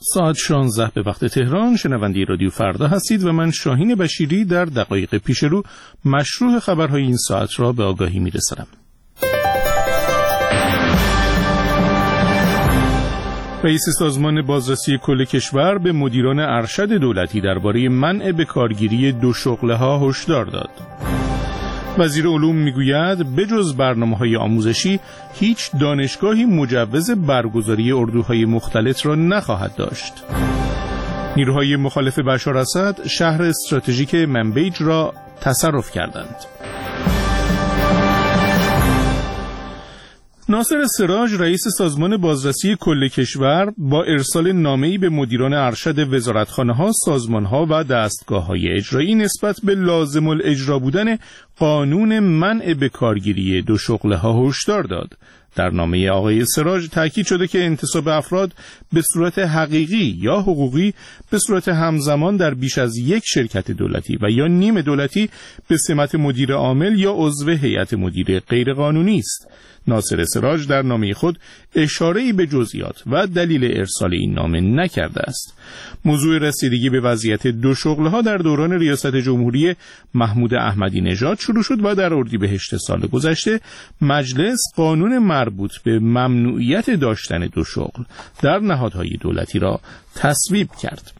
ساعت 16 به وقت تهران. شنونده رادیو فردا هستید و من شاهین بشیری در دقایق پیش رو مشروع خبرهای این ساعت را به آگاهی می‌رسانم. رئیس سازمان بازرسی کل کشور به مدیران ارشد دولتی درباره منع بکارگیری دو شغله‌ها هشدار داد. وزیر علوم میگوید بجز برنامه‌های آموزشی هیچ دانشگاهی مجوز برگزاری اردوهای مختلط را نخواهد داشت. نیروهای مخالف بشار اسد شهر استراتژیک منبیج را تصرف کردند. ناصر سراج رئیس سازمان بازرسی کل کشور با ارسال نامه‌ای به مدیران ارشد وزارتخانه‌ها، سازمان‌ها و دستگاه‌های اجرایی نسبت به لازم الاجرا بودن قانون منع بکارگیری دو شغله‌ها هشدار داد. در نامه آقای سراج تاکید شده که انتصاب افراد به صورت حقیقی یا حقوقی به صورت همزمان در بیش از یک شرکت دولتی و یا نیم دولتی به سمت مدیر عامل یا عضو هیئت مدیره غیرقانونی است. ناصر سراج در نامه خود اشاره‌ای به جزئیات و دلیل ارسال این نامه نکرده است. موضوع رسیدگی به وضعیت دو شغل‌ها در دوران ریاست جمهوری محمود احمدی نژاد شروع شد و در اردیبهشت سال گذشته مجلس قانون مربوط به ممنوعیت داشتن دو شغل در نهادهای دولتی را تصویب کرد.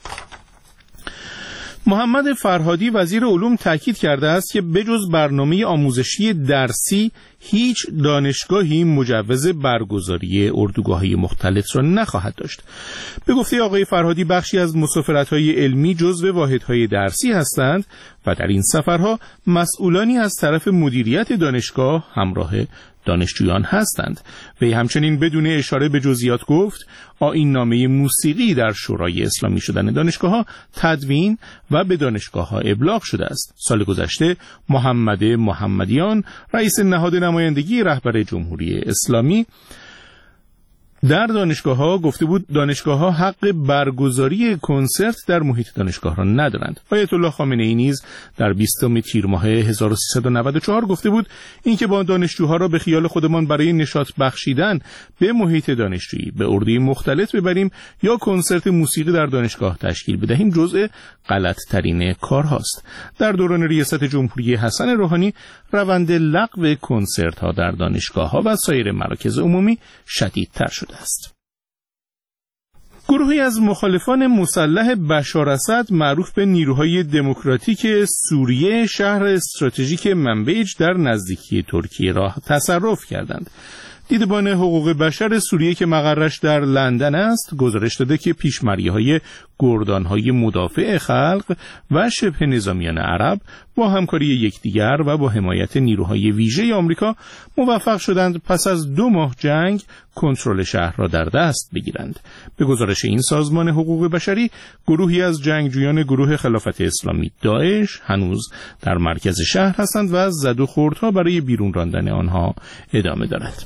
محمد فرهادی وزیر علوم تاکید کرده است که بجز برنامه آموزشی درسی هیچ دانشگاهی مجوز برگزاری اردوگاه‌های مختلط را نخواهد داشت. به گفته آقای فرهادی بخشی از مسافرت‌های علمی جزو واحدهای درسی هستند و در این سفرها مسئولانی از طرف مدیریت دانشگاه همراه دانشجویان هستند. وی همچنین بدون اشاره به جزئیات گفت آیین‌نامه موسیقی در شورای اسلامی شدن دانشگاه‌ها تدوین و به دانشگاه‌ها ابلاغ شده است. سال گذشته محمد محمدیان رئیس نهاد نمایندگی رهبر جمهوری اسلامی در دانشگاه‌ها گفته بود دانشگاه‌ها حق برگزاری کنسرت در محیط دانشگاه را ندارند. آیت الله خامنه‌ای نیز در 20 تیر ماه 1394 گفته بود اینکه با دانشجوها را به خیال خودمان برای نشاط بخشیدن به محیط دانشجویی به اردوی مختلط ببریم یا کنسرت موسیقی در دانشگاه تشکیل بدهیم جزء غلط‌ترین کارهاست. در دوران ریاست جمهوری حسن روحانی روند لغو کنسرت‌ها در دانشگاه‌ها و سایر مراکز عمومی شدیدتر شد است. گروهی از مخالفان مسلح بشار اسد معروف به نیروهای دموکراتیک سوریه شهر استراتژیک منبیج در نزدیکی ترکیه را تصرف کردند. دیدبان حقوق بشر سوریه که مقرش در لندن است گزارش داده که پیشمریهای گردانهای مدافع خلق و شبه نظامیان عرب با همکاری یکدیگر و با حمایت نیروهای ویژه آمریکا موفق شدند پس از 2 ماه جنگ کنترل شهر را در دست بگیرند. به گزارش این سازمان حقوق بشری گروهی از جنگجویان گروه خلافت اسلامی داعش هنوز در مرکز شهر هستند و زد و خوردها برای بیرون راندن آنها ادامه دارد.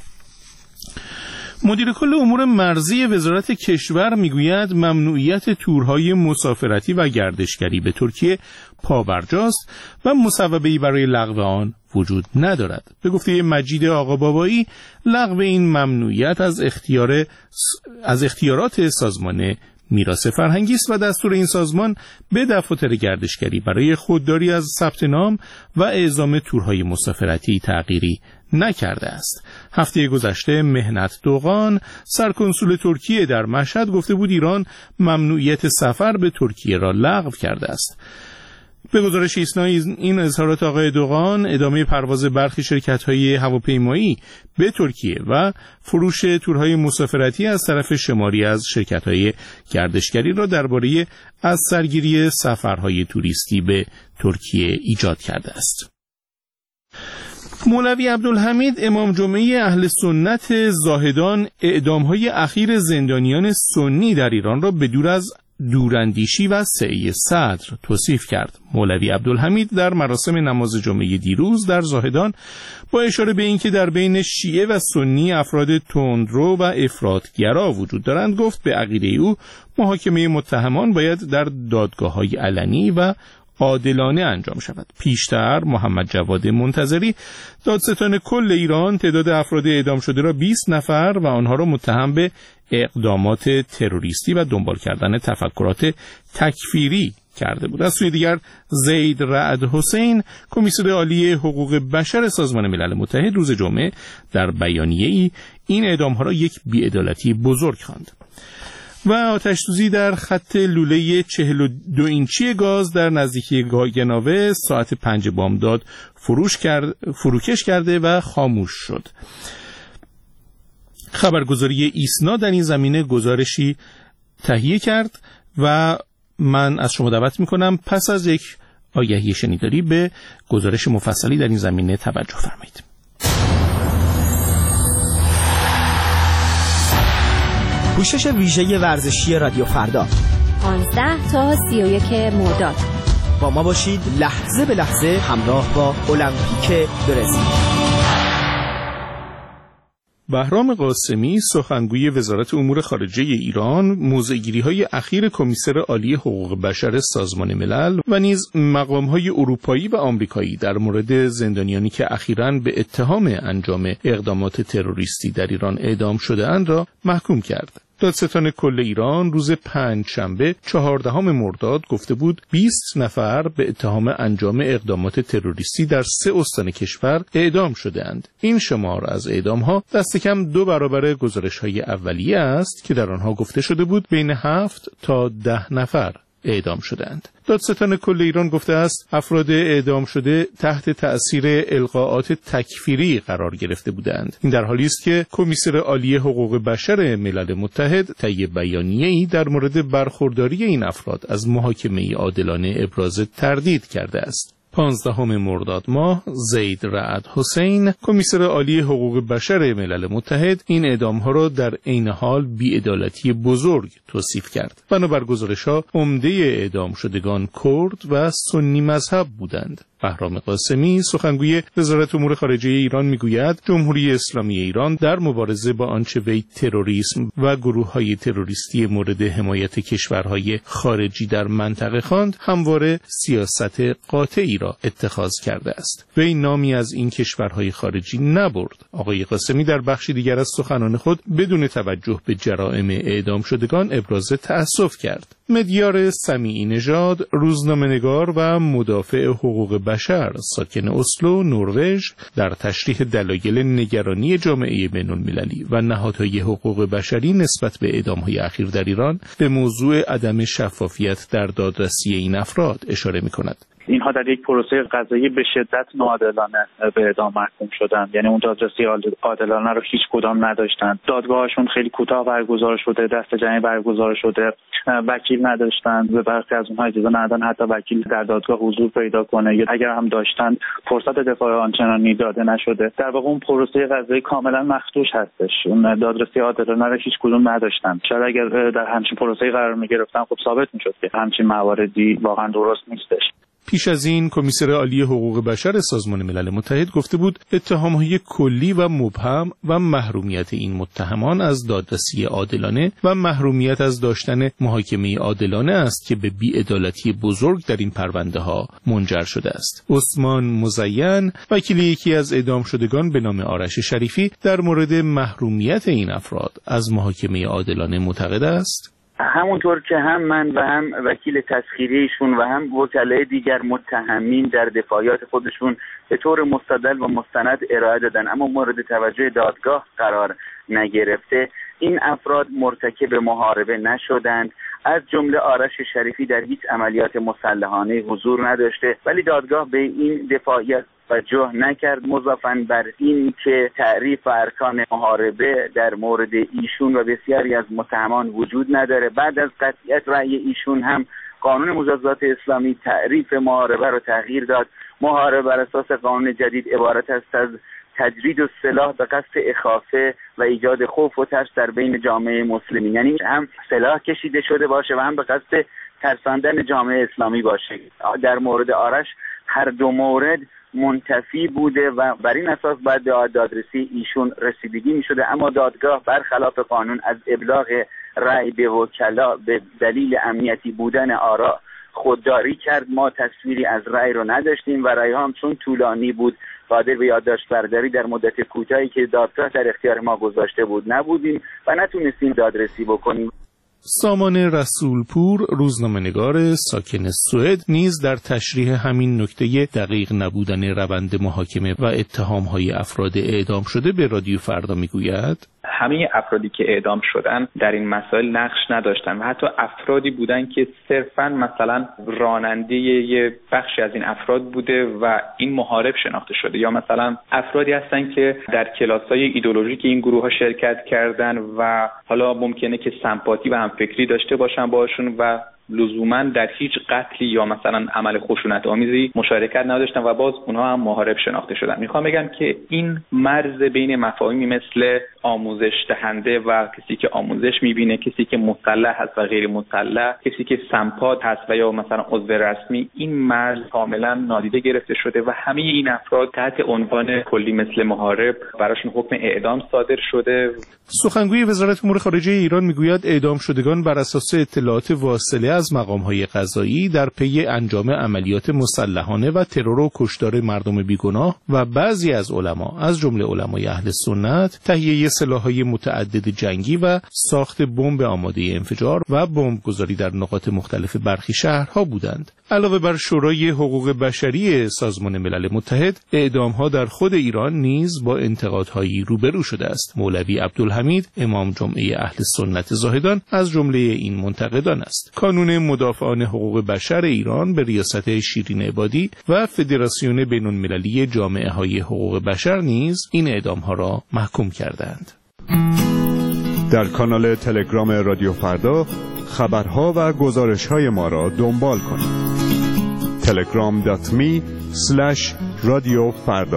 مدیر کل امور مرزی وزارت کشور میگوید ممنوعیت تورهای مسافرتی و گردشگری به ترکیه پابرجاست و مصوبه‌ای برای لغو آن وجود ندارد. به گفته مجید آقابابایی لغو این ممنوعیت از اختیارات سازمان میراث فرهنگی است و دستور این سازمان به دفاتر گردشگری برای خودداری از ثبت نام و اعزام تورهای مسافرتی تغییری نکرده است. هفته گذشته مهنت دوغان سرکنسول ترکیه در مشهد گفته بود ایران ممنوعیت سفر به ترکیه را لغو کرده است. به گزارش ایسنا این اظهارات آقای دوغان ادامه پرواز برخی شرکت‌های هواپیمایی به ترکیه و فروش تورهای مسافرتی از طرف شماری از شرکت‌های گردشگری را درباره از سرگیری سفرهای توریستی به ترکیه ایجاد کرده است. مولوی عبدالحمید امام جمعه اهل سنت زاهدان اعدام‌های اخیر زندانیان سنی در ایران را به دور از دوراندیشی و سعی صدر توصیف کرد. مولوی عبدالحمید در مراسم نماز جمعه دیروز در زاهدان با اشاره به اینکه در بین شیعه و سنی افراد تندرو و افراطگرا وجود دارند گفت به عقیده او محاکمه متهمان باید در دادگاه‌های علنی و عادلانه انجام شود. پیشتر محمد جواد منتظری دادستان کل ایران تعداد افراد اعدام شده را 20 نفر و آنها را متهم به اقدامات تروریستی و دنبال کردن تفکرات تکفیری کرده بود. از سوی دیگر زید رعد حسین کمیسر عالی حقوق بشر سازمان ملل متحد روز جمعه در بیانیه‌ای این اعدام‌ها را یک بی‌عدالتی بزرگ خواند. و آتش‌سوزی در خط لوله 42 اینچی گاز در نزدیکی گاگناوه ساعت 5 بامداد فروکش کرده و خاموش شد. خبرگزاری ایسنا در این زمینه گزارشی تهیه کرد و من از شما دعوت میکنم پس از یک آگهی شنیداری به گزارش مفصلی در این زمینه توجه فرمایید. پوشش ویژه ورزشی رادیو فردا 15 تا 31 مرداد. با ما باشید لحظه به لحظه همراه با المپیک برزیل. بهرام قاسمی سخنگوی وزارت امور خارجه ایران موضع‌گیری‌های اخیر کمیسر عالی حقوق بشر سازمان ملل و نیز مقام‌های اروپایی و آمریکایی در مورد زندانیانی که اخیراً به اتهام انجام اقدامات تروریستی در ایران اعدام شده‌اند را محکوم کرد. دادستان کل ایران روز پنجشنبه 14 مرداد گفته بود 20 نفر به اتهام انجام اقدامات تروریستی در 3 استان کشور اعدام شده‌اند. این شمار از اعدام‌ها دست کم 2 برابر گزارش‌های اولیه است که در آنها گفته شده بود بین 7 تا 10 نفر اعدام شدند. دادستان کل ایران گفته است افراد اعدام شده تحت تأثیر القاءات تکفیری قرار گرفته بودند. این در حالی است که کمیسر عالی حقوق بشر ملل متحد طی بیانیه‌ای در مورد برخورداری این افراد از محاکمه عادلانه ابراز تردید کرده است. 15 مرداد ماه زید رعد حسین کمیسر عالی حقوق بشر ملل متحد این اعدام‌ها را در عین حال بی‌عدالتی بزرگ توصیف کرد. بنابر گزارش‌ها عمده اعدام شدگان کرد و سنی مذهب بودند. بهرام قاسمی سخنگوی وزارت امور خارجه ایران میگوید جمهوری اسلامی ایران در مبارزه با آنچه وی تروریسم و گروه‌های تروریستی مورد حمایت کشورهای خارجی در منطقه خواند همواره سیاست قاطعی را اتخاذ کرده است. وی نامی از این کشورهای خارجی نبرد. آقای قاسمی در بخشی دیگر از سخنان خود بدون توجه به جرائم اعدام شدگان ابراز تأسف کرد. مدیار سمیعی نژاد روزنامه‌نگار و مدافع حقوق بشر ساکن اسلو نروژ در تشریح دلایل نگرانی جامعه بین‌المللی و نهادهای حقوق بشری نسبت به اعدام‌های اخیر در ایران به موضوع عدم شفافیت در دادرسی این افراد اشاره می‌کند. اینها در یک پروسه قضایی به شدت ناعادلانه به اعدام محکوم شدند. یعنی اون دادرسی عادلانه رو هیچ کدام نداشتند. دادگاهشون خیلی کوتاه برگزار شده، دست جمعی برگزار شده، وکیل نداشتند. به برخی از اونها اجازه ندادن حتی وکیل در دادگاه حضور پیدا کنه، یا اگر هم داشتند فرصت دفاع آنچنانی داده نشده. در واقع اون پروسه قضایی کاملا مخدوش هستش. اون دادرسی عادلانه رو هیچ کدوم نداشتند. شاید اگر در همچین پروسه‌ای قرار می‌گرفتن خب ثابت می‌شد که همچین مواردی واقعا درست نیستش. پیش از این کمیسر عالی حقوق بشر سازمان ملل متحد گفته بود اتهام‌های کلی و مبهم و محرومیت این متهمان از دادرسی عادلانه و محرومیت از داشتن محاکمه عادلانه است که به بی‌عدالتی بزرگ در این پرونده‌ها منجر شده است. عثمان مزین وکیل یکی از اعدام شدگان به نام آرش شریفی در مورد محرومیت این افراد از محاکمه عادلانه معتقد است. همونطور که هم من و هم وکیل تسخیریشون و هم وکلای دیگر متهمین در دفاعیات خودشون به طور مستدل و مستند ارائه دادن اما مورد توجه دادگاه قرار نگرفته، این افراد مرتکب محاربه نشدند. از جمله آرش شریفی در هیچ عملیات مسلحانه حضور نداشته، ولی دادگاه به این دفاعیت توجه نکرد، مضافاً بر این که تعریف ارکان محاربه در مورد ایشون و بسیاری از متهمان وجود نداره. بعد از قطعیت رأی ایشون هم قانون مجازات اسلامی تعریف محاربه رو تغییر داد. محاربه بر اساس قانون جدید عبارت است از تجرید السلاح به قصد اخافه و ایجاد خوف و ترس در بین جامعه مسلمین، یعنی هم سلاح کشیده شده باشه و هم به قصد ترساندن جامعه اسلامی باشه. در مورد آرش هر دو مورد منتفی بوده و بر این اساس باید به دادرسی ایشون رسیدگی می شده، اما دادگاه برخلاف قانون از ابلاغ رأی به وکلا به دلیل امنیتی بودن آرا خودداری کرد. ما تصویری از رأی رو نداشتیم و رأی هم چون طولانی بود قادر به یادداشت برداری در مدت کوتاهی که دادگاه در اختیار ما گذاشته بود نبودیم و نتونستیم دادرسی بکنیم. سامان رسولپور، روزنامه‌نگار ساکن سوئد، نیز در تشریح همین نکته دقیق نبودن روند محاکمه و اتهام‌های افراد اعدام شده به رادیو فردا میگوید: همه افرادی که اعدام شدن در این مسائل نقش نداشتن و حتی افرادی بودن که صرفاً مثلا راننده یه بخشی از این افراد بوده و این محارب شناخته شده، یا مثلا افرادی هستن که در کلاس‌های ایدئولوژیک این گروه‌ها شرکت کردن و حالا ممکنه که سمپاتی و همفکری داشته باشن باشون و لزوما در هیچ قتلی یا مثلا عمل خشونت آمیزی مشارکت نداشتن و باز اونها هم محارب شناخته شدن. میخوام بگم که این مرز بین مفاهیمی مثل آموزش دهنده و کسی که آموزش میبینه، کسی که مسلح هست و غیر مسلح، کسی که سمپات هست و یا مثلا عضو رسمی، این مرز کاملا نادیده گرفته شده و همه این افراد تحت عنوان کلی مثل محارب براشون حکم اعدام صادر شده. سخنگوی وزارت امور خارجه ایران میگوید اعدام شدگان بر اساس اطلاعات واصله از مقام‌های قضایی در پی انجام عملیات مسلحانه و ترور و کشتار مردم بیگناه و بعضی از علما از جمله علمای اهل سنت تهیه سلاح‌های متعدد جنگی و ساخت بمب آماده انفجار و بمبگذاری در نقاط مختلف برخی شهرها بودند. علاوه بر شورای حقوق بشری سازمان ملل متحد، اعدام‌ها در خود ایران نیز با انتقادهایی روبرو شده است. مولوی عبدالحمید امام جمعه اهل سنت زاهدان از جمله این منتقدان است. کانون مدافعان حقوق بشر ایران به ریاست شیرین عبادی و فدراسیون بین‌المللی جامعه‌های حقوق بشر نیز این اعدام‌ها را محکوم کردند. در کانال تلگرام رادیو فردا خبرها و گزارش‌های ما را دنبال کنید. telegram.me/رادیو فردا.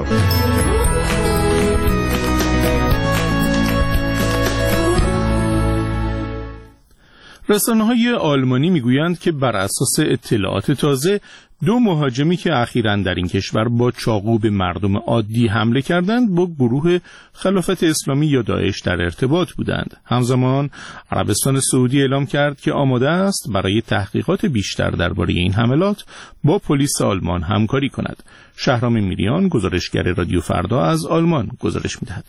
رسانه‌های آلمانی میگویند که بر اساس اطلاعات تازه 2 مهاجمی که اخیراً در این کشور با چاقو به مردم عادی حمله کردند با گروه خلافت اسلامی یا داعش در ارتباط بودند. همزمان عربستان سعودی اعلام کرد که آماده است برای تحقیقات بیشتر درباره این حملات با پلیس آلمان همکاری کند. شهرام میریان، گزارشگر رادیو فردا از آلمان گزارش می‌دهد.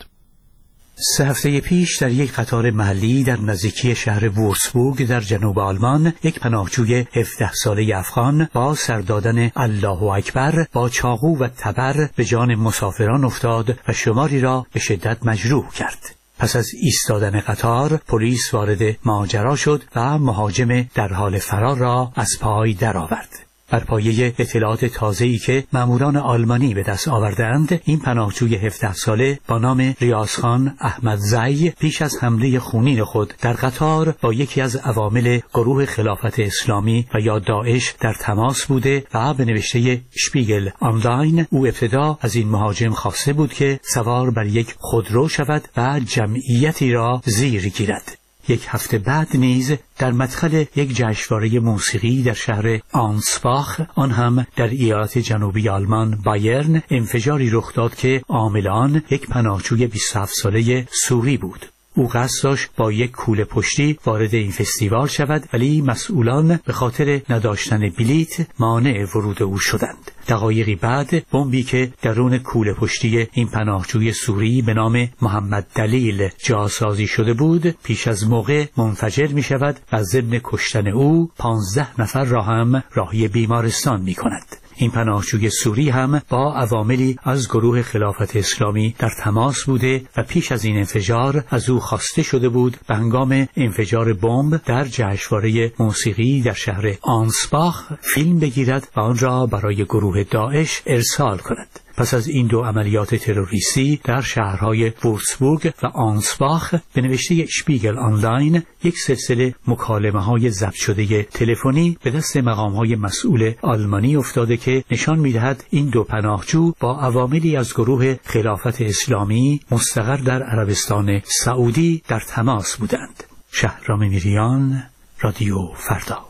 3 هفته پیش در یک قطار محلی در نزدیکی شهر وورسبورگ در جنوب آلمان یک پناهجوی 17 ساله افغان با سر دادن الله اکبر با چاقو و تبر به جان مسافران افتاد و شماری را به شدت مجروح کرد. پس از ایستادن قطار پلیس وارد ماجرا شد و مهاجم در حال فرار را از پای درآورد. بر پایه اطلاعات تازه‌ای که ماموران آلمانی به دست آوردند، این پناهجوی 17 ساله با نام ریاضخان احمدزی پیش از حمله خونین خود در قطار با یکی از عوامل گروه خلافت اسلامی و یا داعش در تماس بوده و به نوشته شپیگل آنلاین او ابتدا از این مهاجم خواسته بود که سوار بر یک خودرو شود و جمعیتی را زیر گیرد. 1 هفته بعد نیز در مدخل یک جشنواره موسیقی در شهر آنسباخ، آن هم در ایالت جنوبی آلمان بایرن، انفجاری رخ داد که عامل آن یک پناهجوی 27 ساله سوری بود. او قصد داشت با یک کوله پشتی وارد این فستیوال شود، ولی مسئولان به خاطر نداشتن بلیت مانع ورود او شدند. دقایقی بعد بمبی که درون کوله پشتی این پناهجوی سوری به نام محمد دلیل جاسازی شده بود پیش از موقع منفجر می شود و ضمن کشتن او 15 نفر را هم راهی بیمارستان می کند. این پناهجوی سوری هم با عواملی از گروه خلافت اسلامی در تماس بوده و پیش از این انفجار از او خواسته شده بود به هنگام انفجار بمب در جشنواره موسیقی در شهر آنسباخ فیلم بگیرد و آن را برای گروه داعش ارسال کند. پس از این 2 عملیات تروریستی در شهرهای وورسبورگ و آنسباخ به نوشته شپیگل آنلاین یک سلسله مکالمه‌های ضبط شده تلفنی به دست مقام‌های مسئول آلمانی افتاده که نشان می‌دهد این 2 پناهجو با عواملی از گروه خلافت اسلامی مستقر در عربستان سعودی در تماس بودند. شهرام میریان، رادیو فردا.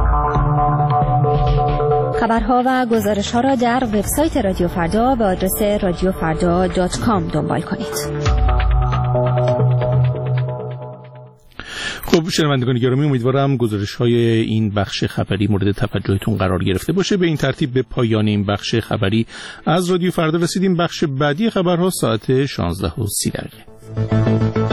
خبرها و گزارش‌ها را در وبسایت رادیو فردا به آدرس radiofarda.com دنبال کنید. خب شنوندگان گرامی، امیدوارم گزارش‌های این بخش خبری مورد توجهتون قرار گرفته باشه. به این ترتیب به پایان این بخش خبری از رادیو فردا رسیدیم. بخش بعدی خبرها ساعت 16:30.